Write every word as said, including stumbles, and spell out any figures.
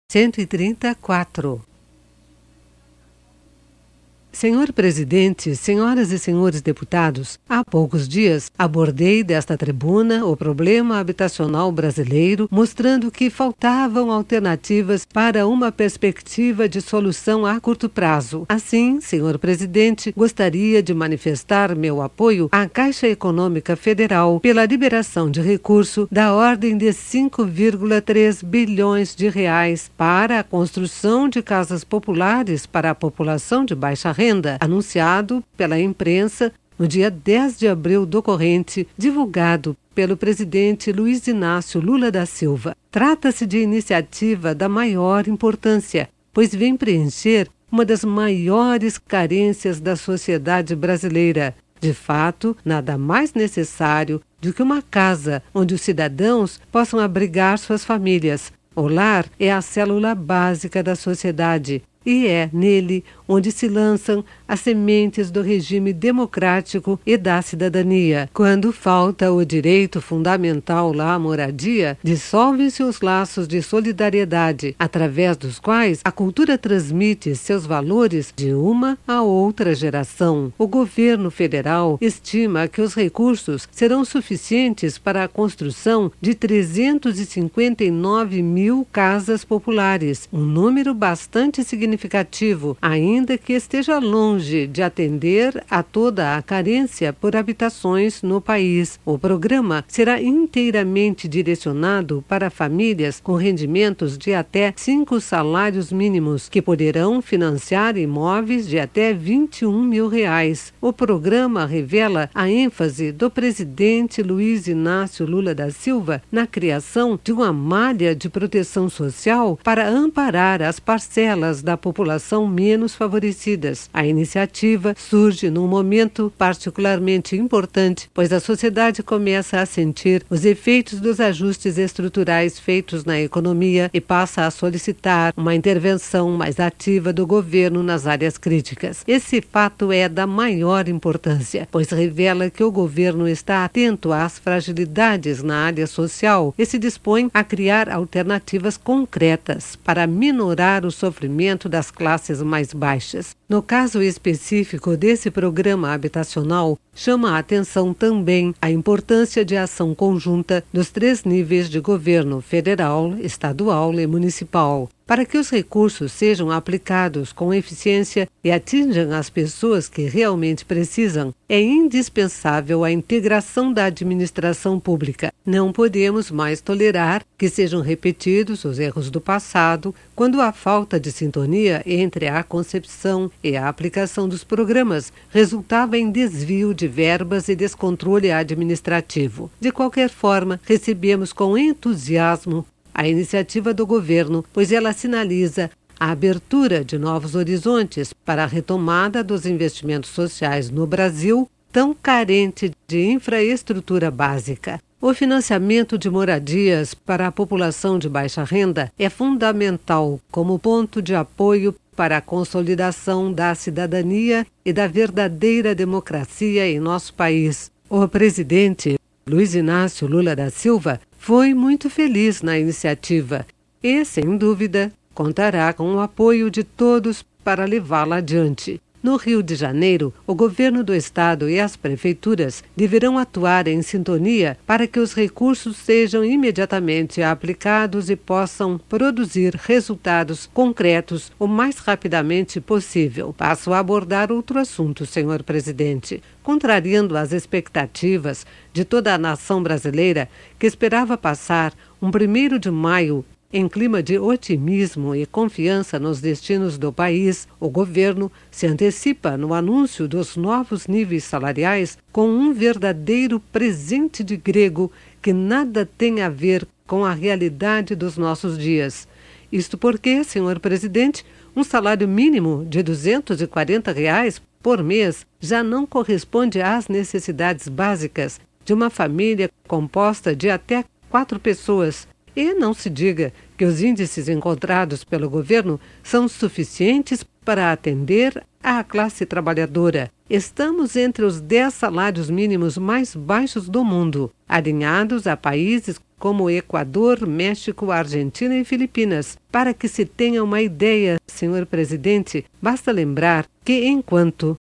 cento e trinta e quatro. Senhor Presidente, senhoras e senhores deputados, há poucos dias abordei desta tribuna o problema habitacional brasileiro, mostrando que faltavam alternativas para uma perspectiva de solução a curto prazo. Assim, senhor Presidente, gostaria de manifestar meu apoio à Caixa Econômica Federal pela liberação de recurso da ordem de cinco vírgula três bilhões de reais para a construção de casas populares para a população de baixa renda. Renda, anunciado pela imprensa no dia dez de abril do corrente, divulgado pelo presidente Luiz Inácio Lula da Silva. Trata-se de iniciativa da maior importância, pois vem preencher uma das maiores carências da sociedade brasileira. De fato, nada mais necessário do que uma casa onde os cidadãos possam abrigar suas famílias. O lar é a célula básica da sociedade. E é nele onde se lançam as sementes do regime democrático e da cidadania. Quando falta o direito fundamental à moradia, dissolvem-se os laços de solidariedade, através dos quais a cultura transmite seus valores de uma a outra geração. O governo federal estima que os recursos serão suficientes para a construção de trezentos e cinquenta e nove mil casas populares, um número bastante significativo. significativo, ainda que esteja longe de atender a toda a carência por habitações no país. O programa será inteiramente direcionado para famílias com rendimentos de até cinco salários mínimos, que poderão financiar imóveis de até vinte e um mil reais. O programa revela a ênfase do presidente Luiz Inácio Lula da Silva na criação de uma malha de proteção social para amparar as parcelas da população menos favorecidas. A iniciativa surge num momento particularmente importante, pois a sociedade começa a sentir os efeitos dos ajustes estruturais feitos na economia e passa a solicitar uma intervenção mais ativa do governo nas áreas críticas. Esse fato é da maior importância, pois revela que o governo está atento às fragilidades na área social e se dispõe a criar alternativas concretas para minorar o sofrimento das classes mais baixas. No caso específico desse programa habitacional, chama a atenção também a importância de ação conjunta dos três níveis de governo: federal, estadual e municipal. Para que os recursos sejam aplicados com eficiência e atinjam as pessoas que realmente precisam, é indispensável a integração da administração pública. Não podemos mais tolerar que sejam repetidos os erros do passado, quando a falta de sintonia entre a concepção e a aplicação dos programas resultava em desvio de verbas e descontrole administrativo. De qualquer forma, recebemos com entusiasmo a iniciativa do governo, pois ela sinaliza a abertura de novos horizontes para a retomada dos investimentos sociais no Brasil, tão carente de infraestrutura básica. O financiamento de moradias para a população de baixa renda é fundamental como ponto de apoio para a consolidação da cidadania e da verdadeira democracia em nosso país. O presidente Luiz Inácio Lula da Silva foi muito feliz na iniciativa e, sem dúvida, contará com o apoio de todos para levá-la adiante. No Rio de Janeiro, o governo do estado e as prefeituras deverão atuar em sintonia para que os recursos sejam imediatamente aplicados e possam produzir resultados concretos o mais rapidamente possível. Passo a abordar outro assunto, senhor presidente. Contrariando as expectativas de toda a nação brasileira, que esperava passar um primeiro de maio em clima de otimismo e confiança nos destinos do país, o governo se antecipa no anúncio dos novos níveis salariais com um verdadeiro presente de grego que nada tem a ver com a realidade dos nossos dias. Isto porque, senhor presidente, um salário mínimo de duzentos e quarenta reais por mês já não corresponde às necessidades básicas de uma família composta de até quatro pessoas. E não se diga que os índices encontrados pelo governo são suficientes para atender à classe trabalhadora. Estamos entre os dez salários mínimos mais baixos do mundo, alinhados a países como Equador, México, Argentina e Filipinas. Para que se tenha uma ideia, senhor presidente, basta lembrar que enquanto